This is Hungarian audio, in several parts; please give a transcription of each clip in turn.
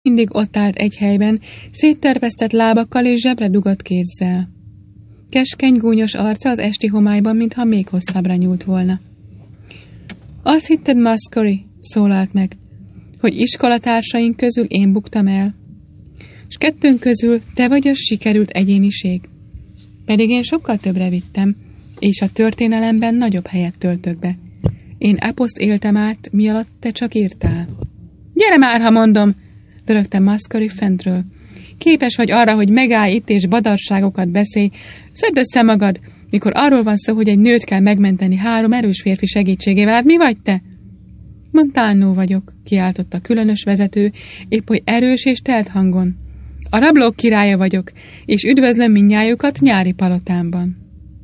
mindig ott állt egy helyben, szétterpesztett lábakkal és zsebre dugott kézzel. Keskeny, gúnyos arca az esti homályban, mintha még hosszabbra nyúlt volna. Azt hitted, Muscari, szólalt meg, hogy iskolatársaink közül én buktam el, és kettőnk közül te vagy a sikerült egyéniség. Pedig én sokkal többre vittem, és a történelemben nagyobb helyet töltök be. Én eposzt éltem át, mi alatt te csak írtál. Gyere már, ha mondom, dörögte Muscari fentről. Képes vagy arra, hogy megállj itt és badarságokat beszélj. Szedd össze magad, mikor arról van szó, hogy egy nőt kell megmenteni 3 erős férfi segítségével. Hát mi vagy te? Montano vagyok, kiáltotta a különös vezető, épp oly erős és telt hangon. A rablók királya vagyok, és üdvözlöm mindnyájukat nyári palotámban.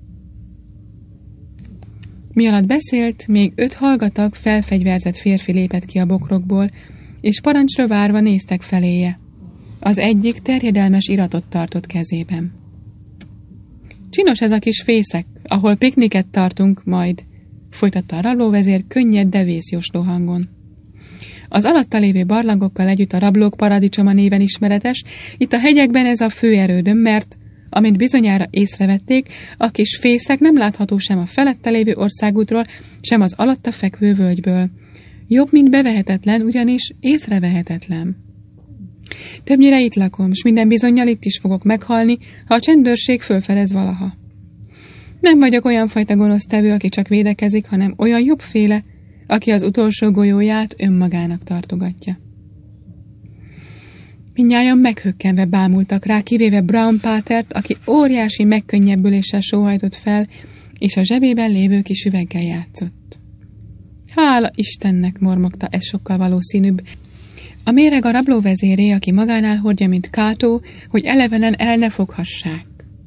Mi alatt beszélt, még 5 hallgatag, felfegyverzett férfi lépett ki a bokrokból, és parancsra várva néztek feléje. Az egyik terjedelmes iratot tartott kezében. Csinos ez a kis fészek, ahol pikniket tartunk majd, folytatta a rablóvezér könnyed, de vészjósló hangon. Az alatta lévő barlangokkal együtt a rablók paradicsoma néven ismeretes, itt a hegyekben ez a fő erődöm, mert, amint bizonyára észrevették, a kis fészek nem látható sem a felette lévő országútról, sem az alatta fekvő völgyből. Jobb, mint bevehetetlen, ugyanis észrevehetetlen. Többnyire itt lakom, s minden bizonnyal itt is fogok meghalni, ha a csendőrség fölfedez valaha. Nem vagyok olyan fajta gonosztevő, aki csak védekezik, hanem olyan jobbféle, aki az utolsó golyóját önmagának tartogatja. Mindnyájan meghökkenve bámultak rá, kivéve Brown Pátert, aki óriási megkönnyebbüléssel sóhajtott fel, és a zsebében lévő kis üveggel játszott. Hála Istennek, mormogta, ez sokkal valószínűbb. A méreg a rabló vezéré, aki magánál hordja, mint Kátó, hogy elevenen el ne foghassák.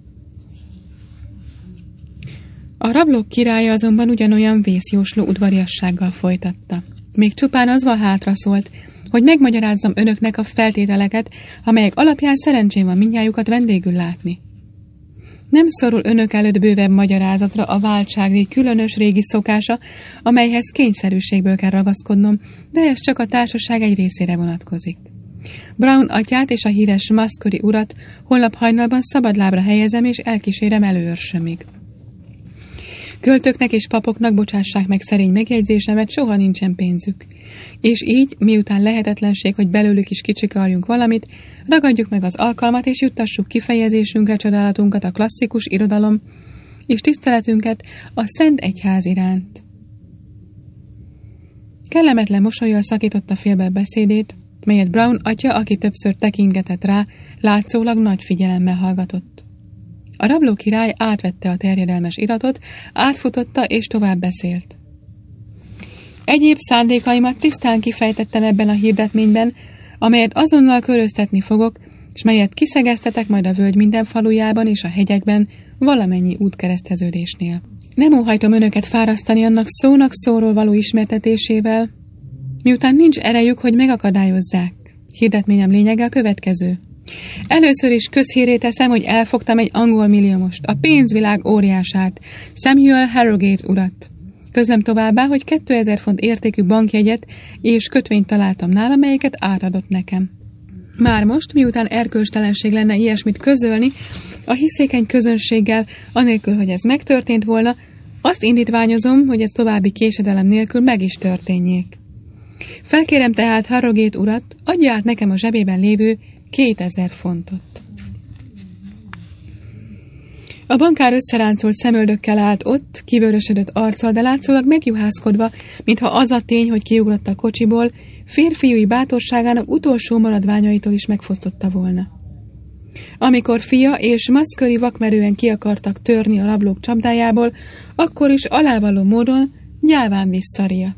A rablók királya azonban ugyanolyan vészjósló udvariassággal folytatta. Még csupán az van hátraszólt, hogy megmagyarázzam önöknek a feltételeket, amelyek alapján szerencsém van mindnyájukat vendégül látni. Nem szorul önök előtt bővebb magyarázatra a váltságdíj különös régi szokása, amelyhez kényszerűségből kell ragaszkodnom, de ez csak a társaság egy részére vonatkozik. Brown atyát és a híres Muscari urat holnap hajnalban szabadlábra helyezem és elkísérem előőrsömig. Költöknek és papoknak bocsássák meg szerény megjegyzésemet, soha nincsen pénzük. És így, miután lehetetlenség, hogy belőlük is kicsikarjunk valamit, ragadjuk meg az alkalmat, és juttassuk kifejezésünkre csodálatunkat a klasszikus irodalom, és tiszteletünket a Szent Egyház iránt. Kellemetlen mosollyal szakította félbe beszédét, melyet Brown atya, aki többször tekingetett rá, látszólag nagy figyelemmel hallgatott. A rabló király átvette a terjedelmes iratot, átfutotta és tovább beszélt. Egyéb szándékaimat tisztán kifejtettem ebben a hirdetményben, amelyet azonnal köröztetni fogok, és melyet kiszegeztetek majd a völgy minden falujában és a hegyekben valamennyi útkereszteződésnél. Nem óhajtom önöket fárasztani annak szónak szóról való ismertetésével, miután nincs erejük, hogy megakadályozzák. Hirdetményem lényege a következő. Először is közhírré teszem, hogy elfogtam egy angol milliómost, a pénzvilág óriását, Samuel Harrogate urat. Közlöm továbbá, hogy 2000 font értékű bankjegyet és kötvényt találtam nála, melyeket átadott nekem. Már most, miután erkölcstelenség lenne ilyesmit közölni, a hiszékeny közönséggel, anélkül, hogy ez megtörtént volna, azt indítványozom, hogy ez további késedelem nélkül meg is történjék. Felkérem tehát Harrogate urat, adja át nekem a zsebében lévő 2000 fontot. A bankár összeráncolt szemöldökkel állt ott, kivörösödött arccal, de látszólag megjuhászkodva, mintha az a tény, hogy kiugrott a kocsiból, férfiúi bátorságának utolsó maradványaitól is megfosztotta volna. Amikor fia és Muscari vakmerően ki akartak törni a rablók csapdájából, akkor is alávaló módon gyáván visszariadt.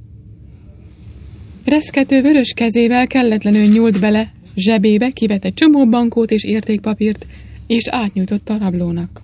Reszkető vörös kezével kelletlenül nyúlt bele, zsebébe kivett egy csomó bankót és értékpapírt, és átnyújtotta a rablónak.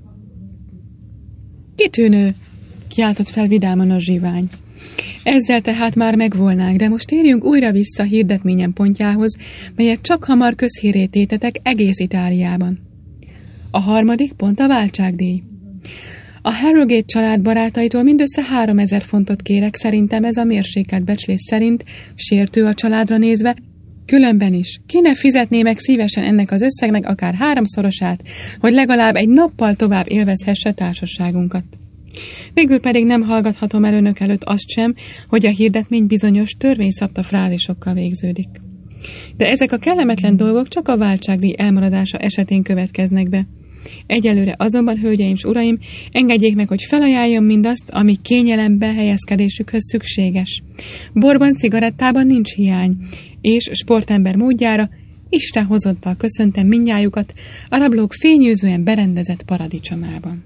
Kitűnő, kiáltott fel vidáman a zsivány. Ezzel tehát már megvolnánk, de most térjünk újra vissza hirdetményem pontjához, melyet csak hamar közhírré tétetek egész Itáliában. A harmadik pont a váltságdíj. A Harrogate család barátaitól mindössze 3000 fontot kérek, szerintem ez a mérsékelt becslés szerint, sértő a családra nézve, Különben is, ki ne fizetné meg szívesen ennek az összegnek akár 3-szorosát, hogy legalább egy nappal tovább élvezhesse társaságunkat. Végül pedig nem hallgathatom el önök előtt azt sem, hogy a hirdetmény bizonyos törvényszabta frázisokkal végződik. De ezek a kellemetlen dolgok csak a váltságdíj elmaradása esetén következnek be. Egyelőre azonban, hölgyeim s uraim, engedjék meg, hogy felajánljam mindazt, ami kényelembe helyezkedésükhöz szükséges. Borban, cigarettában nincs hiány, és sportember módjára Isten hozottal köszöntem mindnyájukat a rablók fényűzően berendezett paradicsomában.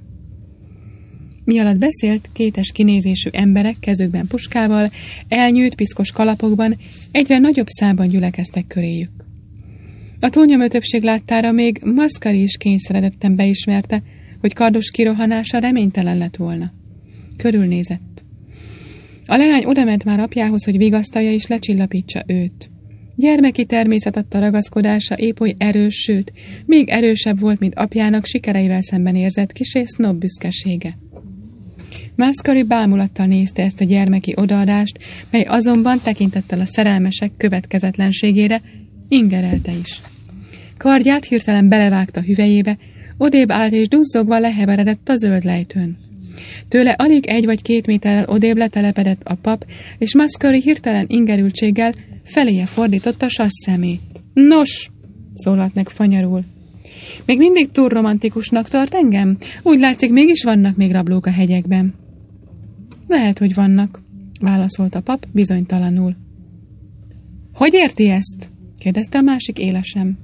Mi alatt beszélt, kétes kinézésű emberek kezükben puskával, elnyűjt piszkos kalapokban egyre nagyobb számban gyülekeztek köréjük. A túlnyomó többség láttára még Mascari is kényszeredetten beismerte, hogy kardos kirohanása reménytelen lett volna. Körülnézett. A leány odament már apjához, hogy vigasztalja és lecsillapítsa őt. Gyermeki természet adta ragaszkodása épp oly erős, sőt, még erősebb volt, mint apjának sikereivel szemben érzett kissé sznob büszkesége. Mascari bámulattal nézte ezt a gyermeki odaadást, mely azonban tekintettel a szerelmesek következetlenségére ingerelte is. Kardját hirtelen belevágta hüvelyébe, odébb állt és duzzogva leheveredett a zöld lejtőn. Tőle alig 1 vagy 2 méterrel odébb letelepedett a pap, és Mascari hirtelen ingerültséggel feléje fordította sas szemét. Nos, szólalt meg fanyarul. Még mindig túl romantikusnak tart engem? Úgy látszik, mégis vannak még rablók a hegyekben. Lehet, hogy vannak, válaszolt a pap bizonytalanul. Hogy érti ezt? Kérdezte a másik élesen.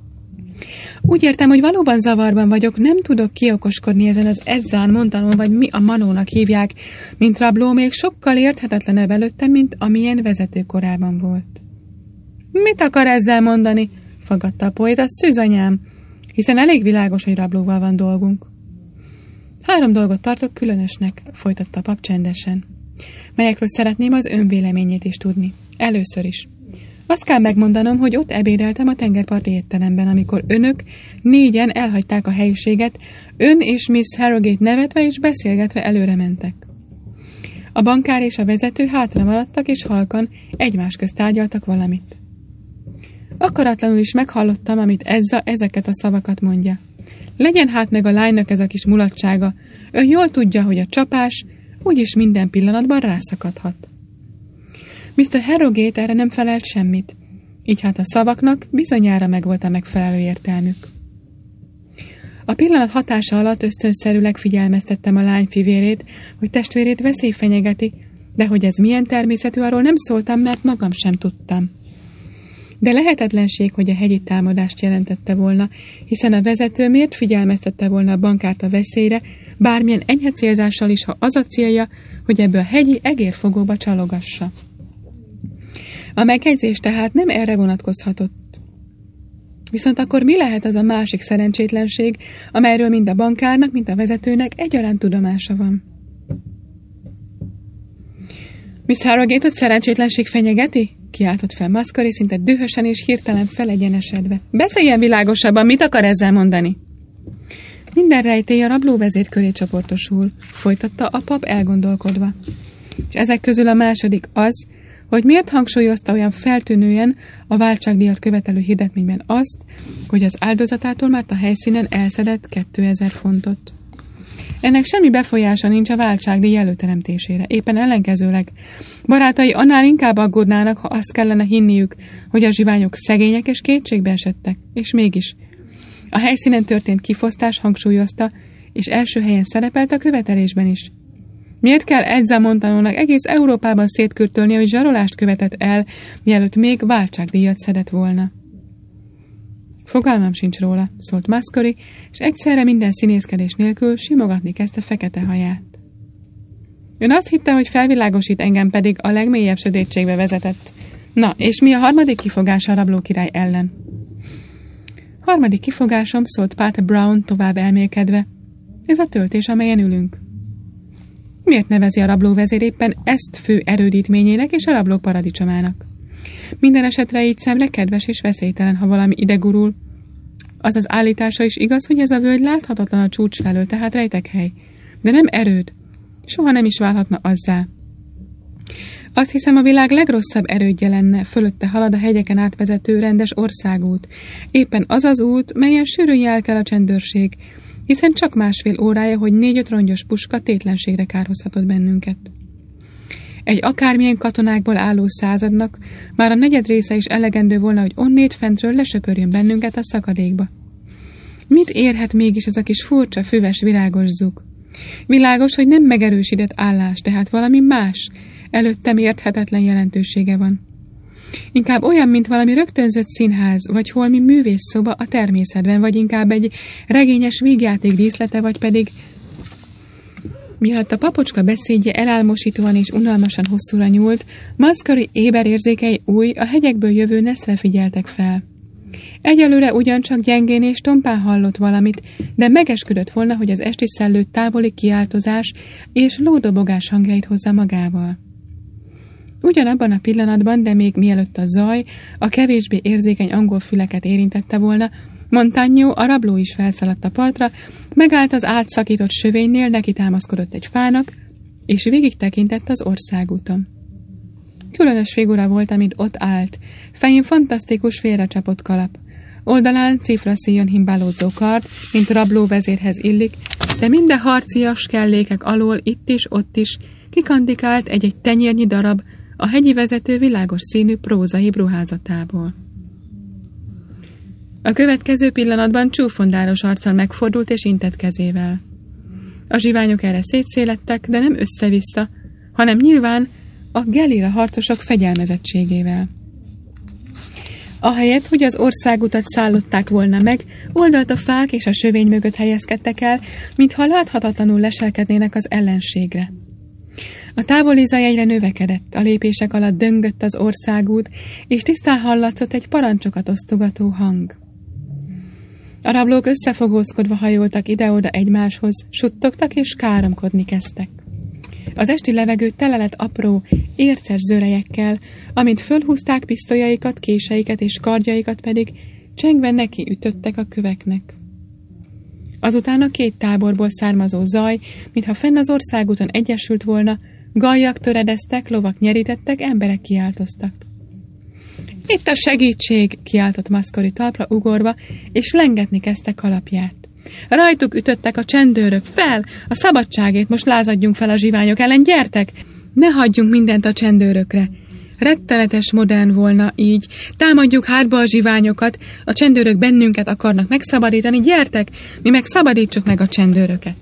Úgy értem, hogy valóban zavarban vagyok, nem tudok kiokoskodni ezen az Edzán mondanon, vagy mi a manónak hívják, mint rabló még sokkal érthetetlenebb előttem, mint amilyen vezető korában volt. Mit akar ezzel mondani? Fogadta a poéta, szűzanyám, hiszen elég világos, hogy rablóval van dolgunk. 3 dolgot tartok különösnek, folytatta a pap csendesen, melyekről szeretném az önvéleményét is tudni. Először is. Azt kell megmondanom, hogy ott ebédeltem a tengerparti étteremben, amikor önök 4-en elhagyták a helyiséget, ön és Miss Harrogate nevetve és beszélgetve előre mentek. A bankár és a vezető hátra maradtak, és halkan egymás közt tárgyaltak valamit. Akaratlanul is meghallottam, amit ezeket a szavakat mondja. Legyen hát meg a lánynak ez a kis mulatsága, ön jól tudja, hogy a csapás úgyis minden pillanatban rászakadhat. Mr. Harrogate erre nem felelt semmit, így hát a szavaknak bizonyára megvolt a megfelelő értelmük. A pillanat hatása alatt ösztönszerűleg figyelmeztettem a lány fivérét, hogy testvérét veszély fenyegeti, de hogy ez milyen természetű, arról nem szóltam, mert magam sem tudtam. De lehetetlenség, hogy a hegyi támadást jelentette volna, hiszen a vezető miért figyelmeztette volna a bankárt a veszélyre, bármilyen enyhe célzással is, ha az a célja, hogy ebből a hegyi egérfogóba csalogassa. A megjegyzés tehát nem erre vonatkozhatott. Viszont akkor mi lehet az a másik szerencsétlenség, amelyről mind a bankárnak, mind a vezetőnek egyaránt tudomása van? Miss Harrogate-ot szerencsétlenség fenyegeti? Kiáltott fel Mascari szinte dühösen és hirtelen felegyenesedve. Beszéljen világosabban, mit akar ezzel mondani? Minden rejtély a rablóvezér köré csoportosul, folytatta a pap elgondolkodva. És ezek közül a második az, hogy miért hangsúlyozta olyan feltűnően a váltságdíjat követelő hirdetményben azt, hogy az áldozatától már a helyszínen elszedett 2000 fontot. Ennek semmi befolyása nincs a váltságdíj előteremtésére, éppen ellenkezőleg. Barátai annál inkább aggódnának, ha azt kellene hinniük, hogy a zsiványok szegények és kétségbe esettek, és mégis. A helyszínen történt kifosztás hangsúlyozta, és első helyen szerepelt a követelésben is. Miért kell Edza Montanónak egész Európában szétkürtölnie, hogy zsarolást követett el, mielőtt még váltságdíjat szedett volna? Fogalmam sincs róla, szólt Mascari, és egyszerre minden színészkedés nélkül simogatni kezdte fekete haját. Ön azt hitte, hogy felvilágosít, engem pedig a legmélyebb sötétségbe vezetett. Na, és mi a harmadik kifogása a rabló király ellen? Harmadik kifogásom, szólt Pater Brown tovább elmélkedve. Ez a töltés, amelyen ülünk. Miért nevezi a rablóvezér éppen ezt fő erődítményének és a rablók paradicsomának? Minden esetre így szemre kedves és veszélytelen, ha valami ide gurul. Az az állítása is igaz, hogy ez a völgy láthatatlan a csúcs felől, tehát rejtekhely. De nem erőd. Soha nem is válhatna azzá. Azt hiszem, a világ legrosszabb erődje lenne, fölötte halad a hegyeken átvezető rendes országút. Éppen az az út, melyen sűrűn jár kell a csendőrség, hiszen csak 1,5 órája, hogy 4-5 rongyos puska tétlenségre kárhozhatott bennünket. Egy akármilyen katonákból álló századnak már a 4. része is elegendő volna, hogy onnét fentről lesöpörjön bennünket a szakadékba. Mit érhet mégis ez a kis furcsa, füves, virágos zug? Világos, hogy nem megerősített állás, tehát valami más, előttem érthetetlen jelentősége van. Inkább olyan, mint valami rögtönzött színház, vagy holmi művészszoba a természetben, vagy inkább egy regényes vígjáték díszlete, vagy pedig... Miatt a papocska beszédje elálmosítóan és unalmasan hosszúra nyúlt, Mascari éber érzékei új, a hegyekből jövő neszre figyeltek fel. Egyelőre ugyancsak gyengén és tompán hallott valamit, de megesküdött volna, hogy az esti szellő távoli kiáltozás és lódobogás hangjait hozza magával. Ugyanabban a pillanatban, de még mielőtt a zaj a kevésbé érzékeny angol füleket érintette volna, Montagno, a rabló is felszaladt a partra, megállt az átszakított sövénynél, neki támaszkodott egy fának, és végig tekintett az országúton. Különös figura volt, amit ott állt, fején fantasztikus félrecsapott kalap. Oldalán cifraszíjon himbálódzó kard, mint rabló vezérhez illik, de minden harcias kellékek alól itt is, ott is kikandikált egy-egy tenyérnyi darab a hegyi vezető világos színű prózai ruházatából. A következő pillanatban csúfondáros arccal megfordult és intett kezével. A zsiványok erre szétszélettek, de nem össze-vissza, hanem nyilván a gelira harcosok fegyelmezettségével. Ahelyett, hogy az országutat szállották volna meg, oldalt a fák és a sövény mögött helyezkedtek el, mintha láthatatlanul leselkednének az ellenségre. A távoli zaj egyre növekedett, a lépések alatt döngött az országút, és tisztán hallatszott egy parancsokat osztogató hang. A rablók összefogózkodva hajoltak ide-oda egymáshoz, suttogtak és káromkodni kezdtek. Az esti levegő tele lett apró, érces zörejekkel, amint fölhúzták pisztolyaikat, késeiket és kardjaikat pedig csengve neki ütöttek a köveknek. Azután a 2 táborból származó zaj, mintha fenn az országúton egyesült volna, gajjak töredeztek, lovak nyerítettek, emberek kiáltoztak. Itt a segítség, kiáltott Mascari talpra ugorva, és lengetni kezdte kalapját. Rajtuk ütöttek a csendőrök, fel, a szabadságért most lázadjunk fel a zsiványok ellen, gyertek! Ne hagyjunk mindent a csendőrökre. Rettenetes modern volna így, támadjuk hátba a zsiványokat, a csendőrök bennünket akarnak megszabadítani, gyertek, mi meg szabadítsuk meg a csendőröket.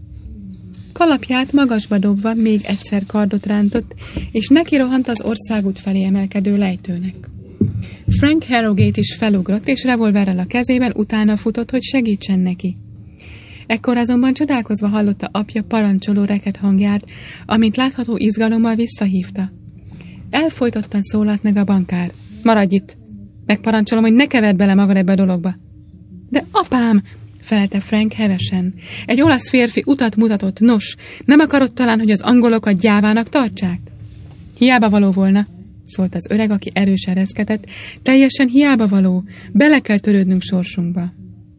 Kalapját magasba dobva még egyszer kardot rántott, és neki rohant az országút felé emelkedő lejtőnek. Frank Harrogate is felugrott, és revolverrel a kezében utána futott, hogy segítsen neki. Ekkor azonban csodálkozva hallotta apja parancsoló reket hangját, amint látható izgalommal visszahívta. Elfojtottan szólalt meg a bankár. Maradj itt! Megparancsolom, hogy ne keverd bele magad ebbe a dologba. De apám! Felelte Frank hevesen. Egy olasz férfi utat mutatott, nos, nem akarod talán, hogy az angolokat gyávának tartsák? Hiába való volna, szólt az öreg, aki erősen reszketett, teljesen hiába való, bele kell törődnünk sorsunkba.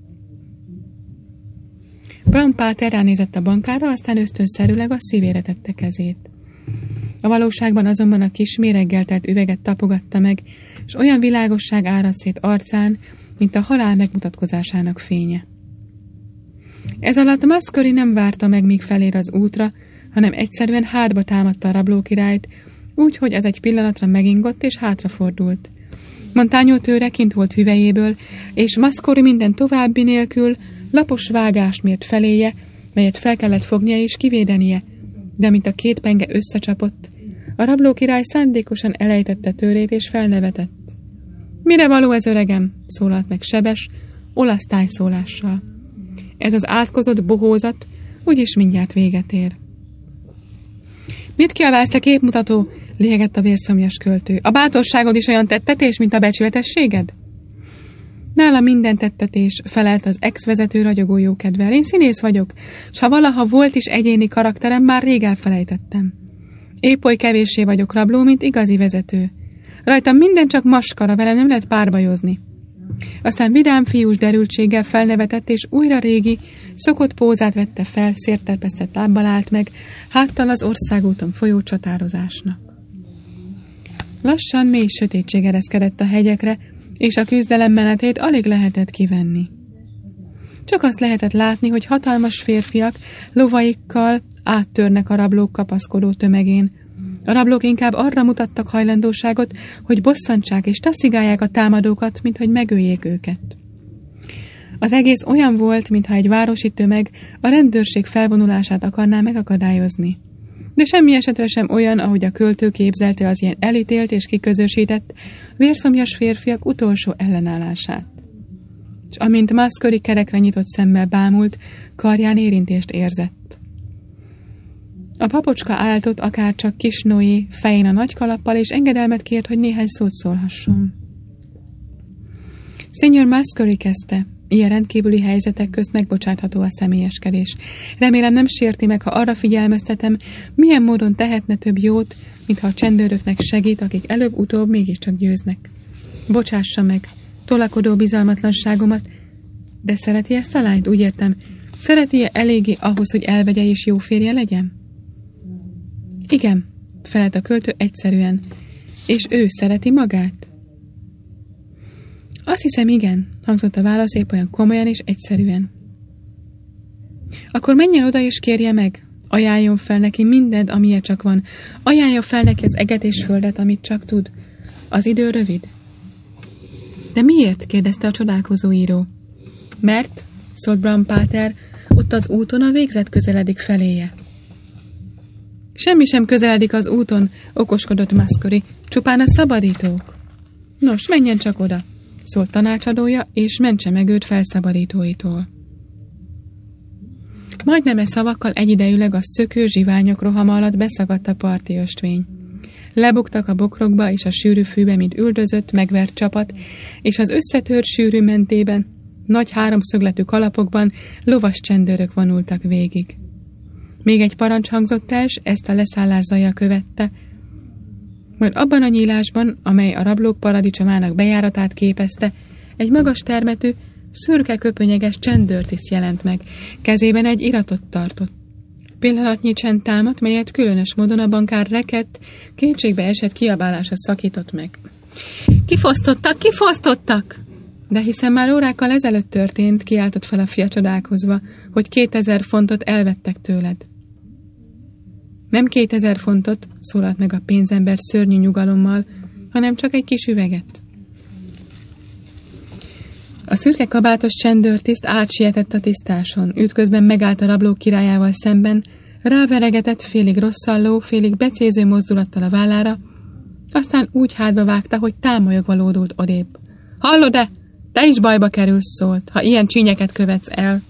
Brown Páter ránézett a bankára, aztán ösztönszerűleg a szívére tette kezét. A valóságban azonban a kis méreggel telt üveget tapogatta meg, és olyan világosság áradt szét arcán, mint a halál megmutatkozásának fénye. Ez alatt Mascari nem várta meg, míg felér az útra, hanem egyszerűen hátba támadta a rablókirályt, úgy, hogy az egy pillanatra megingott és hátrafordult. Montagno tőre kint volt hüvelyéből, és Mascari minden további nélkül lapos vágást mért feléje, melyet fel kellett fognia és kivédenie, de mint a 2 penge összecsapott, a rablókirály szándékosan elejtette tőrét és felnevetett. Mire való ez, öregem? Szólalt meg sebes, olasz tájszólással. Ez az átkozott bohózat úgyis mindjárt véget ér. Mit kiabálsz, te képmutató? Lihegett a vérszomjas költő. A bátorságod is olyan tettetés, mint a becsületességed? Nála minden tettetés, felelt az ex-vezető ragyogó jókedvel. Én színész vagyok, s ha valaha volt is egyéni karakterem, már rég elfelejtettem. Épp oly kevéssé vagyok rabló, mint igazi vezető. Rajtam minden csak maskara, velem nem lehet párbajozni. Aztán vidám fiús derültséggel felnevetett, és újra régi, szokott pózát vette fel, szértelpesztett lábbal állt meg, háttal az országúton folyó csatározásnak. Lassan mély sötétség ereszkedett a hegyekre, és a küzdelem menetét alig lehetett kivenni. Csak azt lehetett látni, hogy hatalmas férfiak lovaikkal áttörnek a rablók kapaszkodó tömegén. A rablók inkább arra mutattak hajlandóságot, hogy bosszantsák és taszigálják a támadókat, mint hogy megöljék őket. Az egész olyan volt, mintha egy városi tömeg a rendőrség felvonulását akarná megakadályozni. De semmi esetre sem olyan, ahogy a költő képzelte az ilyen elítélt és kiközösített, vérszomjas férfiak utolsó ellenállását. És amint Muskerry kerekre nyitott szemmel bámult, karján érintést érzett. A papocska áltott akárcsak kis Noé fején a nagy kalappal, és engedelmet kért, hogy néhány szót szólhasson. Senior Muskerry, kezdte, ilyen rendkívüli helyzetek közt megbocsátható a személyeskedés. Remélem nem sérti meg, ha arra figyelmeztetem, milyen módon tehetne több jót, mintha a csendőröknek segít, akik előbb-utóbb mégiscsak győznek. Bocsássa meg tolakodó bizalmatlanságomat, de szereti ezt a lányt, úgy értem, szereti-e eléggé ahhoz, hogy elvegye és jó férje legyen? Igen, felelt a költő egyszerűen. És ő szereti magát? Azt hiszem, igen, hangzott a válasz épp olyan komolyan és egyszerűen. Akkor menjen oda és kérje meg. Ajánljon fel neki mindent, amilyen csak van. Ajánlja fel neki az eget és földet, amit csak tud. Az idő rövid. De miért? Kérdezte a csodálkozó író. Mert, szólt Brown Páter, ott az úton a végzet közeledik feléje. Semmi sem közeledik az úton, okoskodott Muskerry, csupán a szabadítók. Nos, menjen csak oda, szólt tanácsadója, és mentse meg őt felszabadítóitól. Majdnem e szavakkal egyidejűleg a szökő zsiványok rohama alatt beszagadt a parti östvény. Lebuktak a bokrokba és a sűrű fűbe, mint üldözött, megvert csapat, és az összetört sűrű mentében, nagy háromszögletű kalapokban lovas csendőrök vonultak végig. Még egy parancs hangzott el, s ezt a leszállás zaja követte, majd abban a nyílásban, amely a rablók paradicsomának bejáratát képezte, egy magas termetű, szürke köpönyeges csendőrtiszt jelent meg, kezében egy iratot tartott. Pillanatnyi csend támadt, melyet különös módon a bankár rekett, kétségbe esett kiabálása szakított meg. Kifosztottak, kifosztottak! De hiszen már órákkal ezelőtt történt, kiáltott fel a fia csodálkozva, hogy 2000 fontot elvettek tőled. Nem 2000 fontot, szólalt meg a pénzember szörnyű nyugalommal, hanem csak egy kis üveget. A szürke kabátos csendőrtiszt átsietett a tisztáson, ütközben megállt a rablók királyával szemben, ráveregetett félig rosszalló, félig becéző mozdulattal a vállára, aztán úgy hátba vágta, hogy támolyogva lódult odébb. Hallod-e? Te is bajba kerülsz, szólt, ha ilyen csínyeket követsz el.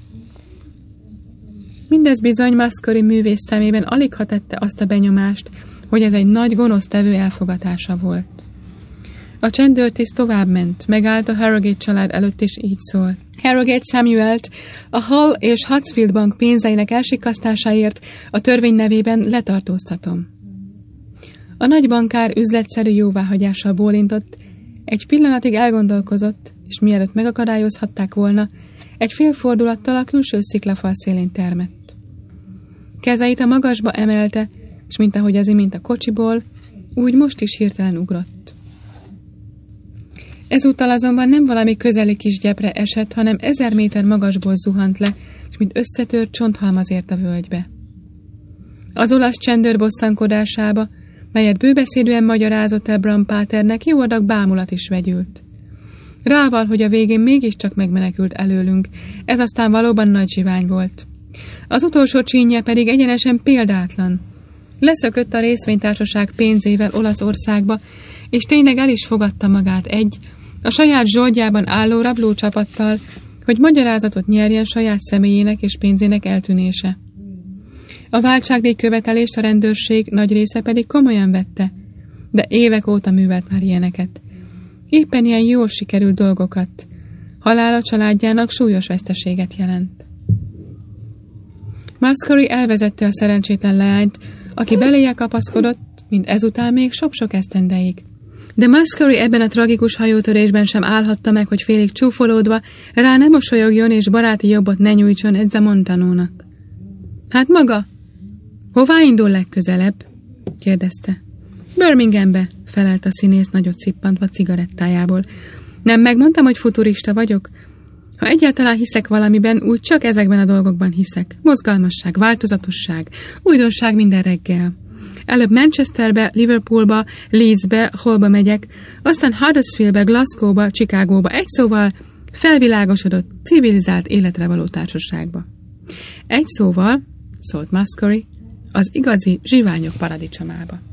Mindez bizony Muskerry művész szemében aligha tette azt a benyomást, hogy ez egy nagy gonosztevő elfogatása volt. A csendőrtiszt tovább ment, megállt a Harrogate család előtt, és így szólt. Harrogate Samuelt a Hull és Hatsfield Bank pénzeinek elsikasztásáért a törvény nevében letartóztatom. A nagy bankár üzletszerű jóváhagyással bólintott, egy pillanatig elgondolkozott, és mielőtt megakadályozhatták volna, egy félfordulattal a külső sziklafal szélén termett. Kezeit a magasba emelte, és mint ahogy az imént a kocsiból, úgy most is hirtelen ugrott. Ezúttal azonban nem valami közeli kis gyepre esett, hanem 1000 méter magasból zuhant le, és mint összetört csonthalmaz ért a völgybe. Az olasz csendőr bosszankodásába, melyet bőbeszédűen magyarázott el Brown Páternek, jó adag bámulat is vegyült. Rával, hogy a végén mégiscsak megmenekült előlünk, ez aztán valóban nagy zsivány volt. Az utolsó csínje pedig egyenesen példátlan. Leszökött a részvénytársaság pénzével Olaszországba, és tényleg el is fogadta magát a saját zsoldjában álló rablócsapattal, hogy magyarázatot nyerjen saját személyének és pénzének eltűnése. A váltságdíj követelést a rendőrség nagy része pedig komolyan vette, de évek óta művelt már ilyeneket. Éppen ilyen jól sikerült dolgokat. Halála családjának súlyos veszteséget jelent. Muskerry elvezette a szerencsétlen leányt, aki beléje kapaszkodott, mint ezután még sok-sok esztendeig. De Muskerry ebben a tragikus hajótörésben sem állhatta meg, hogy félig csúfolódva rá ne mosolyogjon és baráti jobbot ne nyújtson Edza Montanónak. Hát maga? Hová indul legközelebb? Kérdezte. Birminghambe, felelt a színész nagyot szippantva cigarettájából. Nem megmondtam, hogy futurista vagyok? Ha egyáltalán hiszek valamiben, úgy csak ezekben a dolgokban hiszek. Mozgalmasság, változatosság, újdonság minden reggel. Előbb Manchesterbe, Liverpoolba, Leedsbe, Hullba megyek, aztán Huddersfieldbe, Glasgowba, Chicagóba, egy szóval felvilágosodott, civilizált életre való társaságba. Egy szóval, szólt Muskerry, az igazi zsiványok paradicsomába.